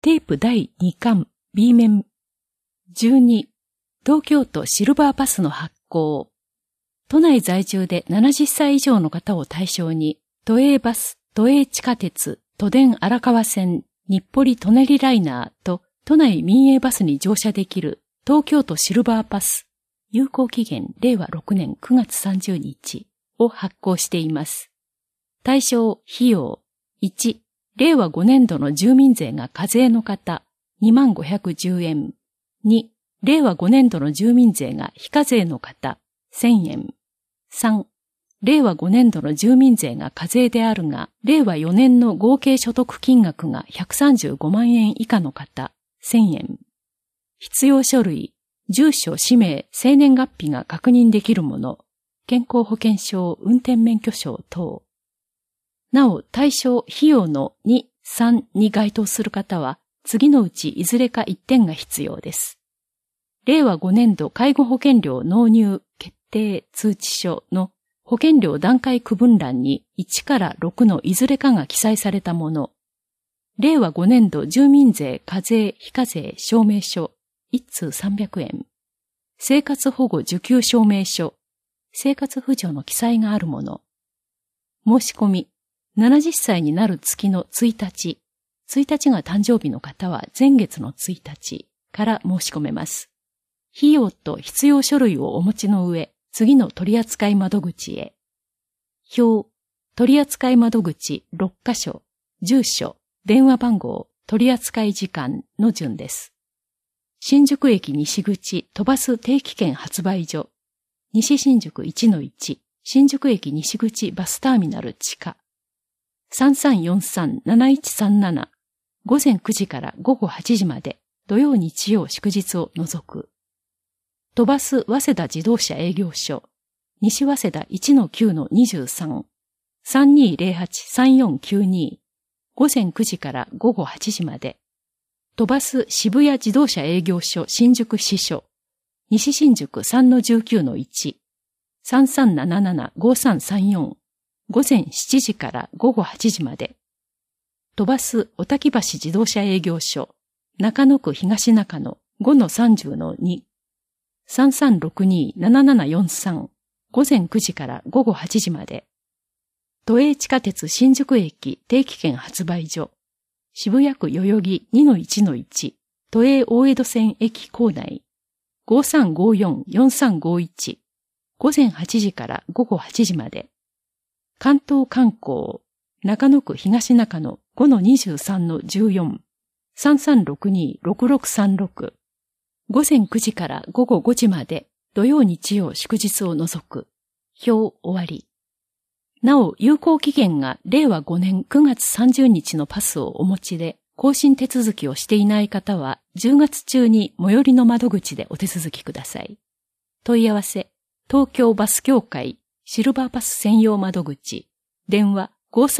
テープ第2巻 B 面。12、東京都シルバーパスの発行。都内在住で70歳以上の方を対象に、都営バス、都営地下鉄、都電荒川線、日暮里舎人ライナーと都内民営バスに乗車できる東京都シルバーパス、有効期限令和6年9月30日を発行しています。対象費用1、令和5年度の住民税が課税の方2510円。2、令和5年度の住民税が非課税の方1000円。3、令和5年度の住民税が課税であるが、令和4年の合計所得金額が135万円以下の方1000円。必要書類、住所、氏名、生年月日が確認できるもの、健康保険証、運転免許証等。なお、対象費用の2、3に該当する方は、次のうちいずれか1点が必要です。令和5年度介護保険料納入決定通知書の保険料段階区分欄に1から6のいずれかが記載されたもの。令和5年度住民税課税非課税証明書1通300円。生活保護受給証明書、生活扶助の記載があるもの。申し込み、70歳になる月の1日が誕生日の方は前月の1日から申し込めます。費用と必要書類をお持ちの上、次の取扱窓口へ。表、取扱窓口6カ所、住所、電話番号、取扱時間の順です。新宿駅西口都バス定期券発売所、西新宿 1-1、新宿駅西口バスターミナル地下。3343-7137、午前9時から午後8時まで、土曜日曜祝日を除く。都バス早稲田自動車営業所、西早稲田 1-9-23、3208-3492、午前9時から午後8時まで。都バス渋谷自動車営業所新宿支所、西新宿 3-19-1、3377-5334、午前7時から午後8時まで。都バス小滝橋自動車営業所、中野区東中野 5-30-2、3362-7743、午前9時から午後8時まで。都営地下鉄新宿駅定期券発売所、渋谷区代々木 2-1-1、都営大江戸線駅構内、5354-4351、午前8時から午後8時まで。関東観光、中野区東中野 5-23-14、3362-6636、午前9時から午後5時まで、土曜日曜祝日を除く。表終わり。なお、有効期限が令和5年9月30日のパスをお持ちで、更新手続きをしていない方は、10月中に最寄りの窓口でお手続きください。問い合わせ、東京バス協会、シルバーパス専用窓口、電話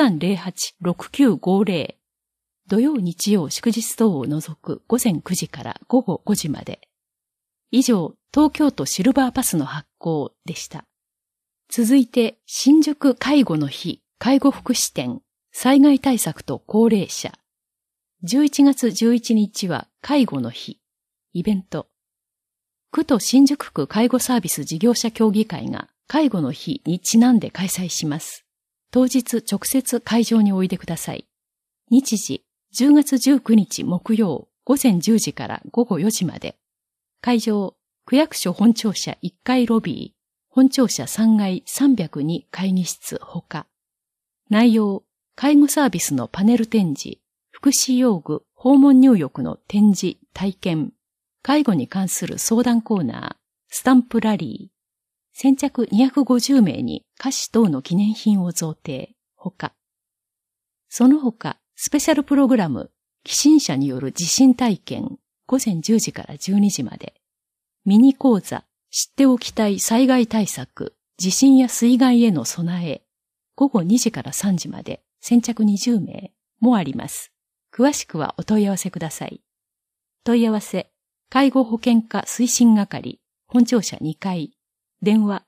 5308-6950、土曜日曜祝日等を除く午前9時から午後5時まで。以上、東京都シルバーパスの発行でした。続いて、新宿介護の日、介護福祉展、災害対策と高齢者。11月11日は介護の日、イベント。区と新宿区介護サービス事業者協議会が介護の日にちなんで開催します。当日直接会場においでください。日時、10月19日木曜午前10時から午後4時まで。会場、区役所本庁舎1階ロビー、本庁舎3階302会議室ほか。内容、介護サービスのパネル展示、福祉用具、訪問入浴の展示、体験、介護に関する相談コーナー、スタンプラリー、先着250名に菓子等の記念品を贈呈、ほか。その他、スペシャルプログラム、寄進者による地震体験、午前10時から12時まで。ミニ講座、知っておきたい災害対策、地震や水害への備え、午後2時から3時まで、先着20名もあります。詳しくはお問い合わせください。問い合わせ、介護保険課推進係、本庁舎2階、電話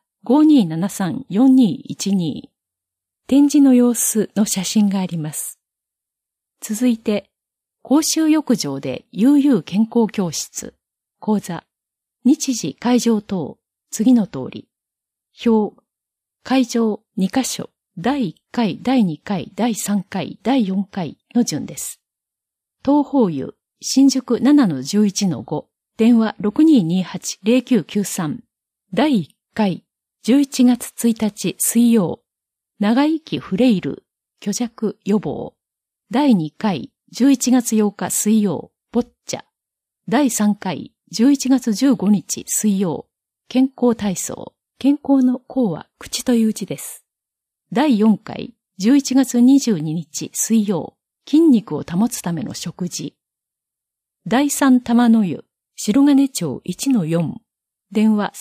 5273-4212。展示の様子の写真があります。続いて、 公衆浴場で悠々健康教室、講座、日時会場等、次の通り。表、会場2カ所、第1回、第2回、第3回、第4回の順です。東宝湯、新宿 7-11-5、電話 6228-0993、第1回、11月1日水曜、長生きフレイル、虚弱予防。第2回、11月8日水曜、ボッチャ。第3回、11月15日水曜、健康体操。健康の康は口という字です。第4回、11月22日水曜、筋肉を保つための食事。第3玉の湯、白金町 1-4、電話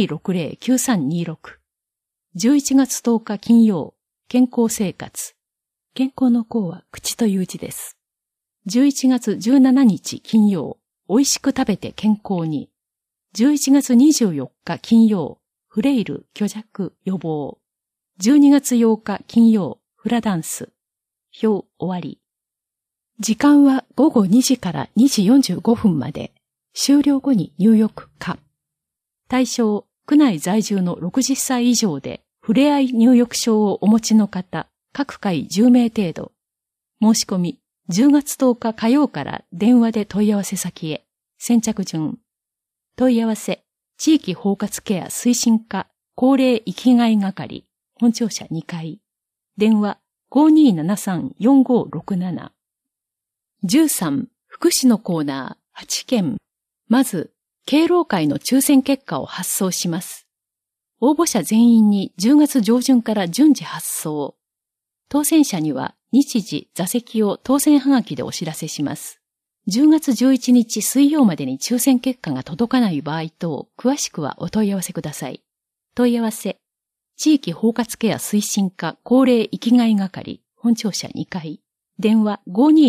3260-9326。11月10日金曜、健康生活。健康の康は口という字です。11月17日金曜、美味しく食べて健康に。11月24日金曜、フレイル虚弱予防。12月8日金曜、フラダンス。表終わり。時間は午後2時から2時45分まで。終了後に入浴可。対象、区内在住の60歳以上で、ふれあい入浴証をお持ちの方、各回10名程度。申し込み、10月10日火曜から電話で問い合わせ先へ。先着順。問い合わせ、地域包括ケア推進課、高齢生きがい係、本庁舎2階。電話、5273-4567。13、福祉のコーナー、8件。まず、敬老会の抽選結果を発送します。応募者全員に10月上旬から順次発送。当選者には日時、座席を当選はがきでお知らせします。10月11日水曜までに抽選結果が届かない場合等、詳しくはお問い合わせください。問い合わせ、地域包括ケア推進課高齢生きがい係、本庁舎2階。電話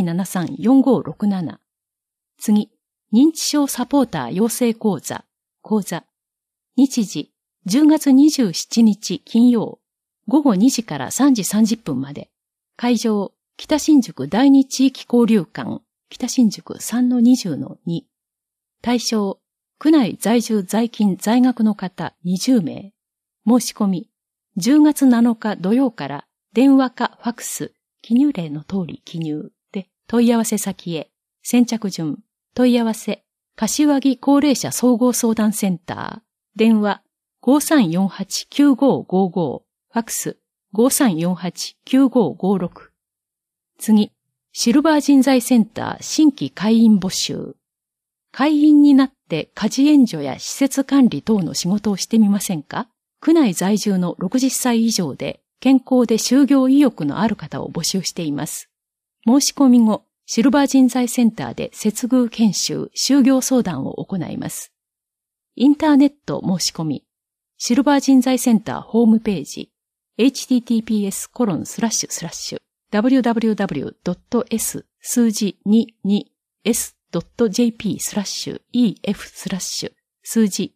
5273-4567。次、認知症サポーター養成講座。講座。日時、10月27日金曜。午後2時から3時30分まで。会場、北新宿第二地域交流館。北新宿 3-20-2。対象、区内在住在勤在学の方20名。申し込み、10月7日土曜から電話かファクス、記入例の通り記入で問い合わせ先へ。先着順。問い合わせ、柏木高齢者総合相談センター。電話、5348-9555。ファクス、5348-9556。次、シルバー人材センター新規会員募集。会員になって家事援助や施設管理等の仕事をしてみませんか？区内在住の60歳以上で健康で就業意欲のある方を募集しています。申し込み後、シルバー人材センターで接遇研修、就業相談を行います。インターネット申し込み、シルバー人材センターホームページ、https://www.s-22s.jp/ef/ 数字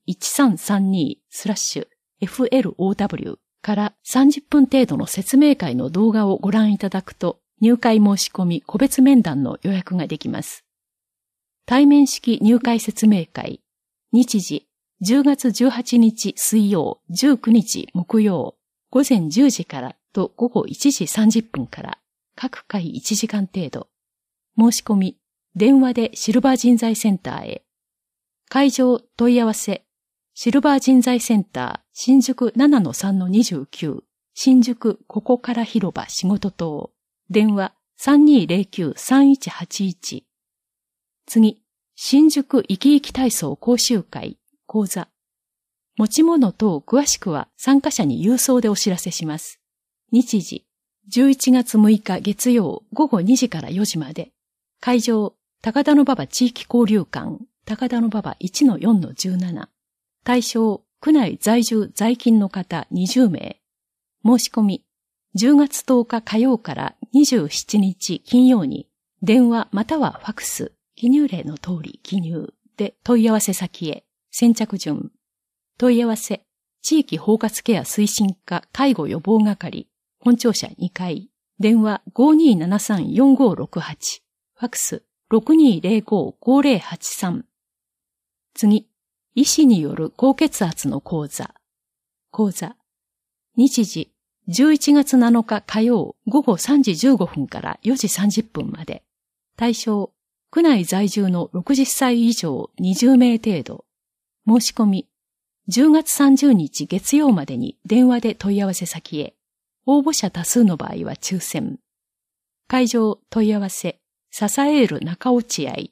1332/FLOW から30分程度の説明会の動画をご覧いただくと、入会申し込み個別面談の予約ができます。対面式入会説明会、日時10月18日水曜、19日木曜、午前10時からと午後1時30分から、各回1時間程度。申し込み、電話でシルバー人材センターへ。会場問い合わせ、シルバー人材センター新宿 7-3-29、新宿ここから広場仕事棟。電話 3209-3181。次、新宿生き生き体操講習会、講座。持ち物等詳しくは参加者に郵送でお知らせします。日時、11月6日月曜午後2時から4時まで。会場、高田馬場地域交流館、高田馬場 1-4-17。対象、区内在住在勤の方20名。申し込み、10月10日火曜から27日金曜に、電話またはファクス、記入例の通り記入で問い合わせ先へ。先着順。問い合わせ、地域包括ケア推進課介護予防係、本庁舎2階。電話 5273-4568。ファクス 6205-5083。次、医師による高血圧の講座。日時、11月7日火曜午後3時15分から4時30分まで。対象、区内在住の60歳以上20名程度。申し込み、10月30日月曜までに電話で問い合わせ先へ。応募者多数の場合は抽選。会場問い合わせ、ササエール中落合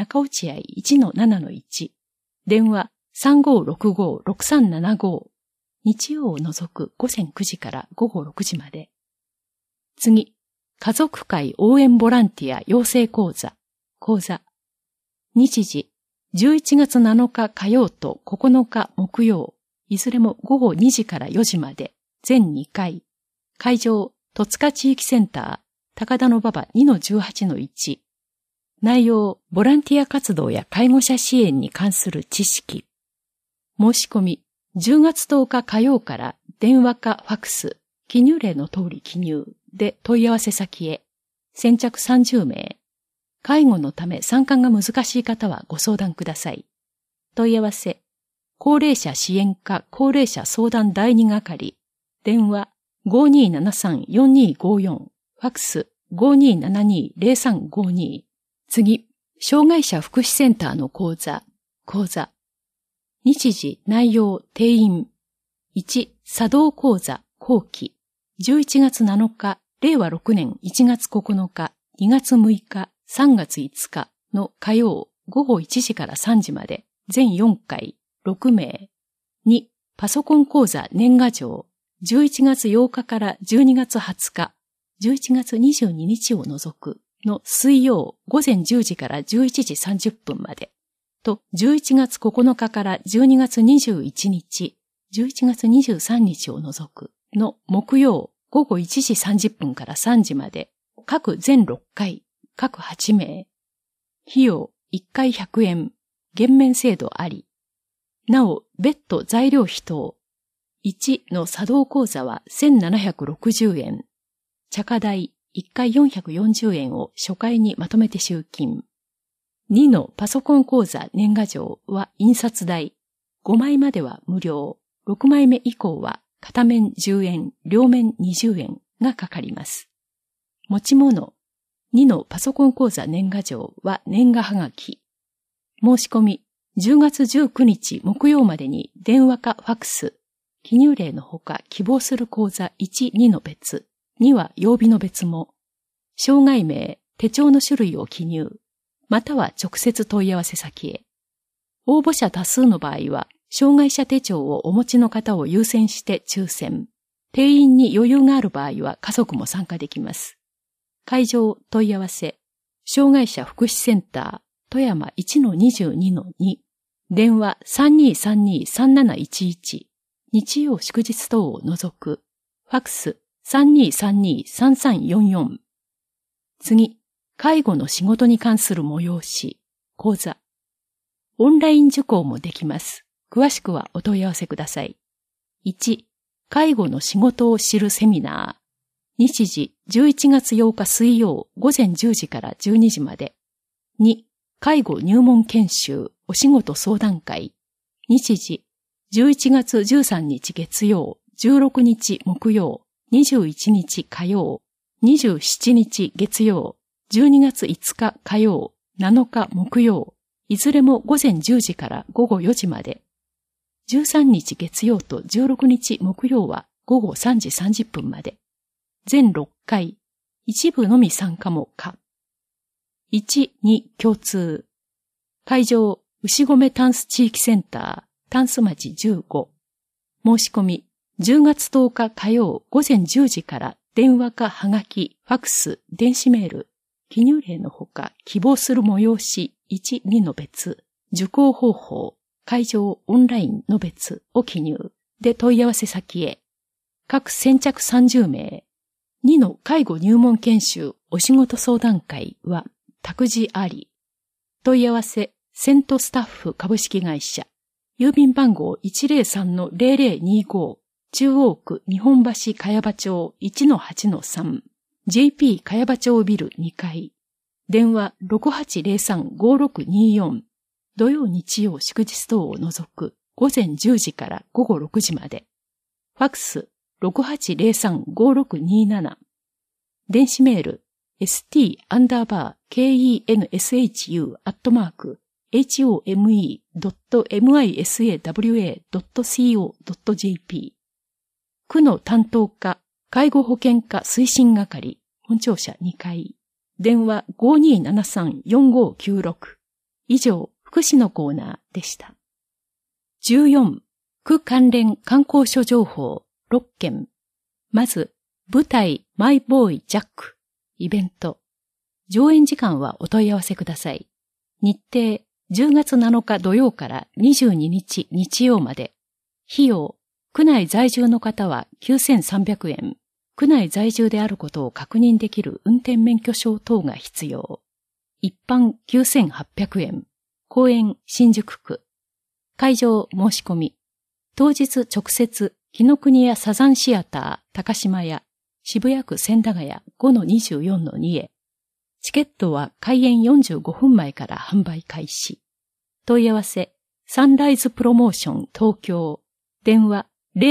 1-7-1。電話3565-6375。日曜を除く午前9時から午後6時まで。次、家族会応援ボランティア養成講座。日時、11月7日火曜と9日木曜、いずれも午後2時から4時まで、全2回。会場、戸塚地域センター、高田馬場 2-18-1。内容、ボランティア活動や介護者支援に関する知識。申し込み、10月10日火曜から電話かファクス、記入例の通り記入で問い合わせ先へ。先着30名。介護のため参加が難しい方はご相談ください。問い合わせ、高齢者支援課高齢者相談第2係。電話5273-4254。ファクス5272-0352。次、障害者福祉センターの講座。日時、内容、定員。1、茶道講座、後期。11月7日、令和6年1月9日、2月6日、3月5日の火曜、午後1時から3時まで、全4回、6名。2、パソコン講座年賀状。11月8日から12月20日、11月22日を除くの水曜午前10時から11時30分まで。と、11月9日から12月21日、11月23日を除くの木曜午後1時30分から3時まで、各全6回、各8名。費用1回100円、減免制度あり。なお、別途材料費等。1の茶道講座は1760円。茶化代1回440円を初回にまとめて集金。2のパソコン講座年賀状は印刷代。5枚までは無料。6枚目以降は片面10円、両面20円がかかります。持ち物。2のパソコン講座年賀状は年賀はがき。申し込み。10月19日木曜までに電話かファクス。記入例のほか希望する講座1、2の別。2は曜日の別も。障害名、手帳の種類を記入。または直接問い合わせ先へ。応募者多数の場合は、障害者手帳をお持ちの方を優先して抽選。定員に余裕がある場合は家族も参加できます。会場問い合わせ。障害者福祉センター、富山 1-22-2。電話 3232-3711。日曜祝日等を除く。ファクス 3232-3344。次、介護の仕事に関する催し、講座。オンライン受講もできます。詳しくはお問い合わせください。1、介護の仕事を知るセミナー。日時、11月8日水曜午前10時から12時まで。2、介護入門研修お仕事相談会。日時、11月13日月曜、16日木曜、21日火曜、27日月曜、12月5日火曜、7日木曜、いずれも午前10時から午後4時まで。13日月曜と16日木曜は午後3時30分まで。全6回、一部のみ参加も可。1、2共通。会場、牛込タンス地域センター、タンス町15。申し込み、10月10日火曜午前10時から電話かはがき、ファクス、電子メール、記入例のほか希望する催し1、2の別、受講方法、会場オンラインの別を記入で問い合わせ先へ。各先着30名。2の介護入門研修お仕事相談会は託児あり。問い合わせ、セントスタッフ株式会社。郵便番号 103-0025 中央区日本橋茅場町 1-8-3 JP 茅場町ビル2階。 電話 6803-5624。土曜日曜祝日等を除く午前10時から午後6時まで。ファックス 6803-5627。電子メール st_home.misawa.co.jp。区の担当課、介護保険課推進係、本庁舎2階。電話 5273-4596。以上、福祉のコーナーでした。14、区関連観光所情報6件。まず、舞台マイボーイジャック、イベント。上演時間はお問い合わせください。日程、10月7日土曜から22日日曜まで。費用、区内在住の方は9300円。区内在住であることを確認できる運転免許証等が必要。一般9800円。公園新宿区。会場申し込み。当日直接、紀ノ国屋サザンシアター高島屋、渋谷区千駄ヶ谷 5-24-2 へ。チケットは開演45分前から販売開始。問い合わせ、サンライズプロモーション東京。電話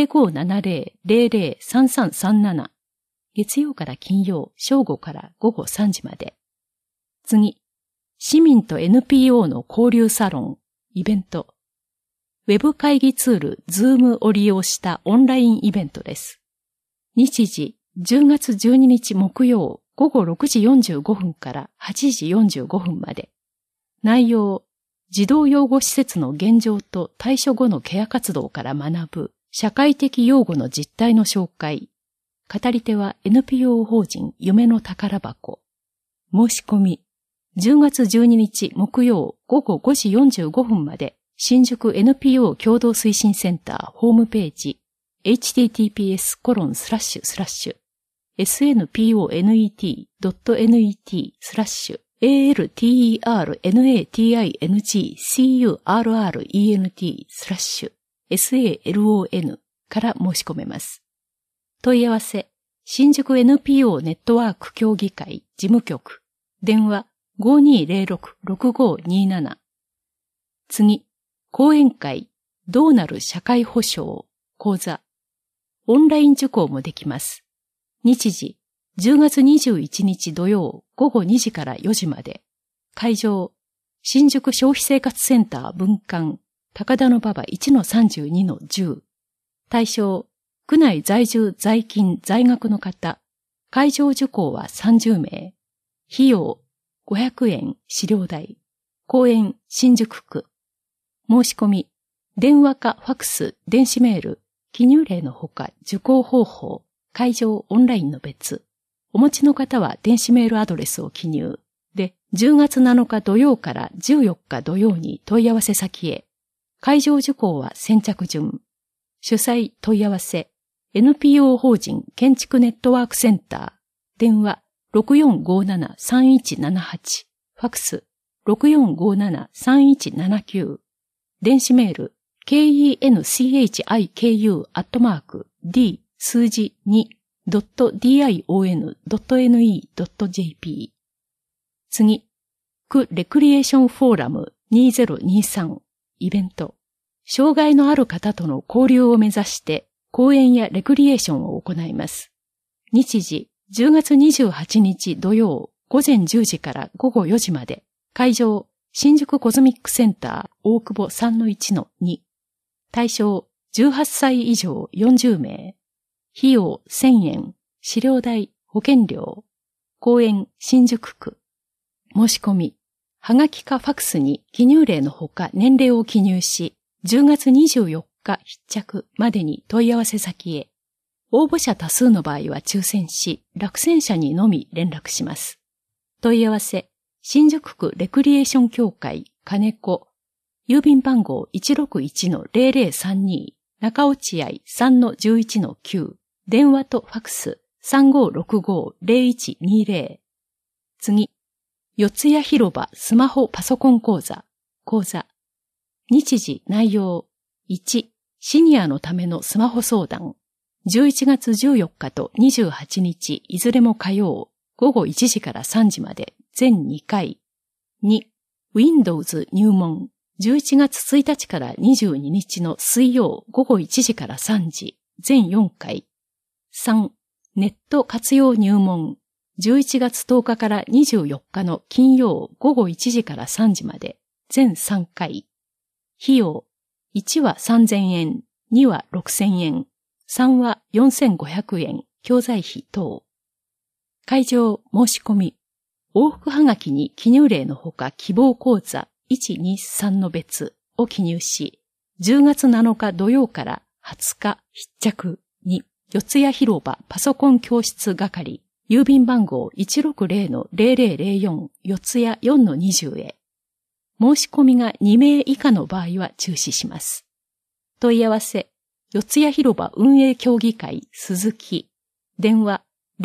0570-003337。月曜から金曜、正午から午後3時まで。次、市民と NPO の交流サロン、イベント。ウェブ会議ツール Zoom を利用したオンラインイベントです。日時、10月12日木曜午後6時45分から8時45分まで。内容、児童養護施設の現状と退所後のケア活動から学ぶ社会的養護の実態の紹介。語り手は NPO 法人夢の宝箱。申し込み、10月12日木曜午後5時45分まで新宿 NPO 共同推進センターホームページ https://snpo.net/alternencurrent/salon から申し込めます。問い合わせ、新宿 NPO ネットワーク協議会事務局、電話 5206-6527。次、講演会、どうなる社会保障、講座。オンライン受講もできます。日時、10月21日土曜午後2時から4時まで。会場、新宿消費生活センター分館、高田馬場 1-32-10。対象、区内在住在勤在学の方。会場受講は30名。費用、500円、資料代。公園、新宿区。申し込み、電話かファクス、電子メール、記入例のほか受講方法、会場オンラインの別。お持ちの方は電子メールアドレスを記入。で、10月7日土曜から14日土曜に問い合わせ先へ。会場受講は先着順。主催問い合わせ、NPO 法人建築ネットワークセンター。電話 6457-3178。ファクス 6457-3179。電子メール kenchiku@d 数字 2.dion.ne.jp。次、区レクリエーションフォーラム2023イベント。障害のある方との交流を目指して講演やレクリエーションを行います。日時、10月28日土曜午前10時から午後4時まで。会場、新宿コズミックセンター大久保 3-1-2。対象、18歳以上40名。費用1000円。資料代、保険料。公園、新宿区。申し込み。はがきかファクスに記入例のほか年齢を記入し、10月24日必着までに問い合わせ先へ。応募者多数の場合は抽選し、落選者にのみ連絡します。問い合わせ、新宿区レクリエーション協会金子。郵便番号 161-0032 中落合 3-11-9。電話とファクス 3565-0120。次、四谷広場スマホパソコン講座。講座。日時内容。1、シニアのためのスマホ相談。11月14日と28日いずれも火曜午後1時から3時まで全2回。2、Windows 入門。11月1日から22日の水曜午後1時から3時。全4回。3、ネット活用入門。11月10日から24日の金曜午後1時から3時まで。全3回。費用。1は3000円、2は6000円、3は4500円、教材費等。会場申し込み。往復はがきに記入例のほか希望講座123の別を記入し、10月7日土曜から20日必着に、四谷広場パソコン教室係、郵便番号 160-0004 四谷 4-20 へ。申し込みが2名以下の場合は中止します。問い合わせ、四谷広場運営協議会鈴木。電話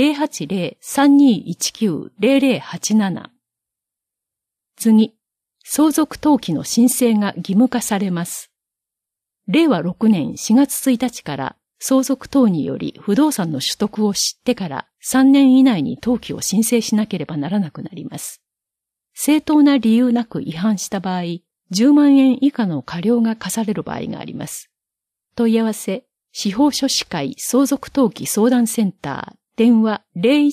080-3219-0087。次、相続登記の申請が義務化されます。令和6年4月1日から相続等により不動産の取得を知ってから3年以内に登記を申請しなければならなくなります。正当な理由なく違反した場合、10万円以下の過料が課される場合があります。問い合わせ、司法書士会相続登記相談センター、電話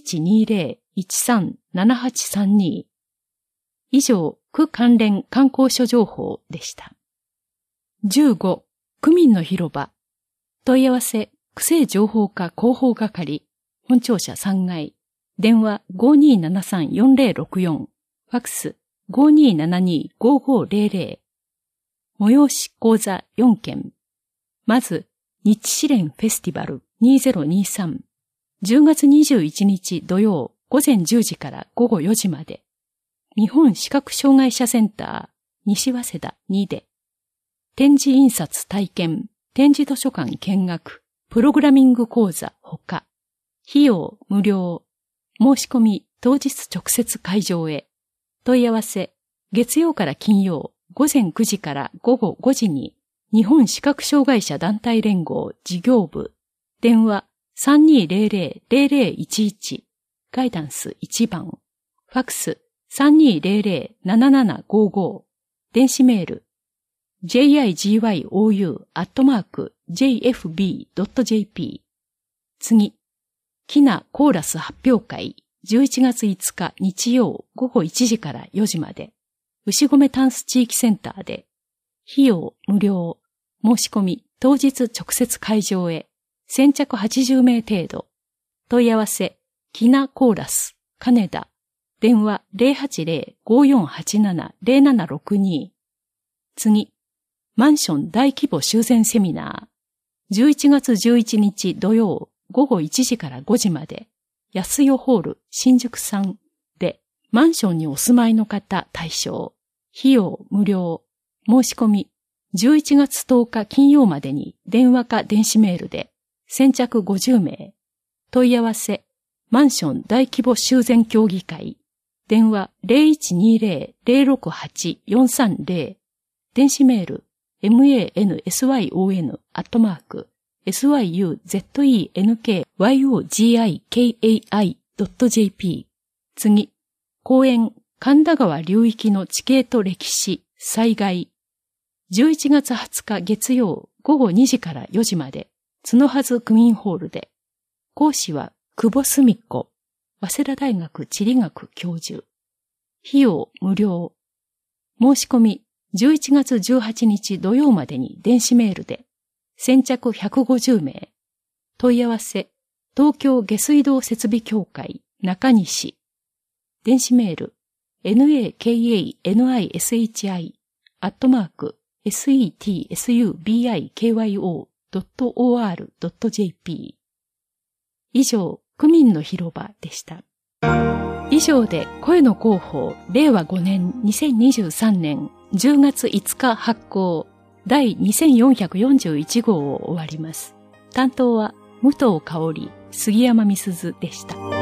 0120-137832。以上、区関連観光所情報でした。15、区民の広場。問い合わせ、区政情報課広報係、本庁舎3階、電話 5273-4064、ファクス 5272-5500。催し講座4件。まず、日試練フェスティバル2023。10月21日土曜午前10時から午後4時まで。日本視覚障害者センター西早稲田2で。展示印刷体験、展示図書館見学、プログラミング講座ほか。費用無料。申し込み当日直接会場へ。問い合わせ、月曜から金曜午前9時から午後5時に日本視覚障害者団体連合事業部。電話 3200-0011 ガイダンス1番。ファクス 3200-7755。電子メール jigyoU@jfb.jp。次、キナコーラス発表会11月5日日曜午後1時から4時まで。牛込タンス地域センターで。費用無料。申し込み当日直接会場へ。先着80名程度。問い合わせ、キナコーラス、金田。電話 080-5487-0762。次、マンション大規模修繕セミナー。11月11日土曜午後1時から5時まで。安代ホール新宿3で、マンションにお住まいの方対象。費用無料。申し込み、11月10日金曜までに電話か電子メールで、先着50名。問い合わせ、マンション大規模修繕協議会。電話 0120-068-430。電子メール、mansion@syuzenkyugikai.jp。次、講演、神田川流域の地形と歴史、災害。11月20日月曜午後2時から4時まで、角筈区民ホールで。講師は、久保澄子、早稲田大学地理学教授。費用無料。申し込み、11月18日土曜までに電子メールで。先着150名。問い合わせ、東京下水道設備協会中西。電子メール、nakanisetsubiKyo.or.jp。以上、区民の広場でした。以上で声の広報令和5年2023年10月5日発行第2441号を終わります。担当は武藤香織、杉山美鈴でした。